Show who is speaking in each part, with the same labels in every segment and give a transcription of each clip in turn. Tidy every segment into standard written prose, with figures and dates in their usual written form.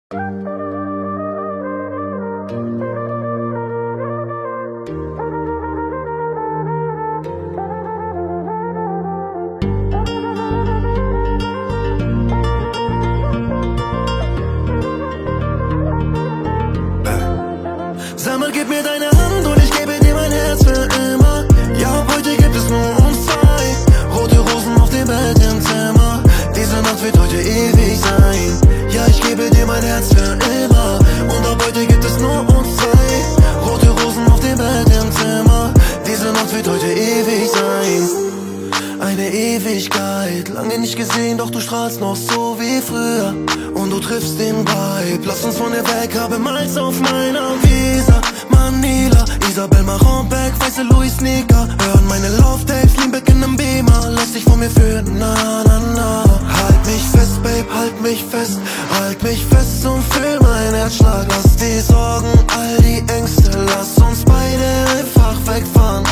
Speaker 1: Sag mal, gib mir deine Hand und ich gebe dir mein Herz für immer. Ja, ab heute gibt es nur uns zwei. Rote Rosen auf dem Bett im Zimmer. Diese Nacht wird heute ewig sein. Ja, ich gebe dir mein Herz für immer. Und ab heute gibt es nur uns zwei. Rote Rosen auf dem Bett im Zimmer. Diese Nacht wird heute ewig sein. Eine Ewigkeit, lange nicht gesehen, doch du strahlst noch so wie früher. Und du triffst den Vibe, lass uns von dir weg, habe Miles auf meiner Visa. Manila, Isabel Marron-Beck, weiße Louis Sneaker. Hören meine Love-Tapes, Limbeck in nem Beamer. Lass dich von mir führen, na na na. Halt mich fest, Babe, halt mich fest. Halt mich fest und fühl mein Herzschlag. Lass die Sorgen, all die Ängste, lass uns beide einfach wegfahren.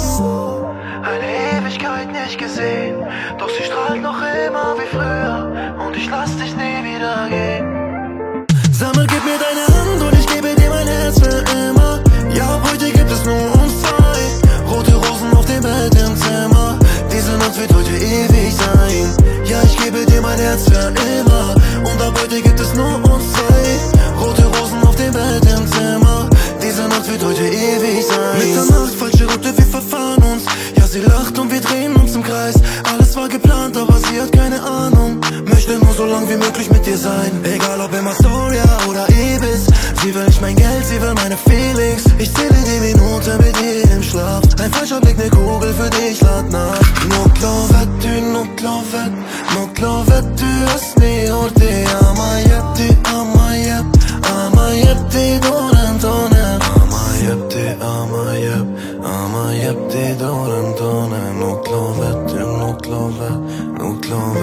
Speaker 1: Eine Ewigkeit nicht gesehen, doch sie strahlt noch immer wie früher. Und ich lass dich nie wieder gehen. Sag mal, gib mir deine Hand und ich gebe dir mein Herz für immer. Ja, ab heute gibt es nur uns zwei. Rote Rosen auf dem Bett im Zimmer. Diese Nacht wird heute ewig sein. Ja, ich gebe dir mein Herz für immer. Und ab heute gibt es nur uns zwei. Rote Rosen auf dem Bett im Zimmer. Diese Nacht wird heute ewig sein. Mitternacht, falsche Route, wir verfahren uns. Ja, sie lacht und wir drehen uns im Kreis. Alles war geplant, aber sie hat keine Ahnung. Möchte nur so lang wie möglich mit dir sein. Egal ob in Astoria oder Ibis. Sie will nicht mein Geld, sie will meine Feelings. Ich zähle die Minuten mit ihr im Schlaf. Ein falscher Blick, ne Kugel für dich, lad nach. Nok lovet, nok lovet, du asni orte. Amayepti, amayepti, donen donen. Amayepti, donen donen. Nok lovet,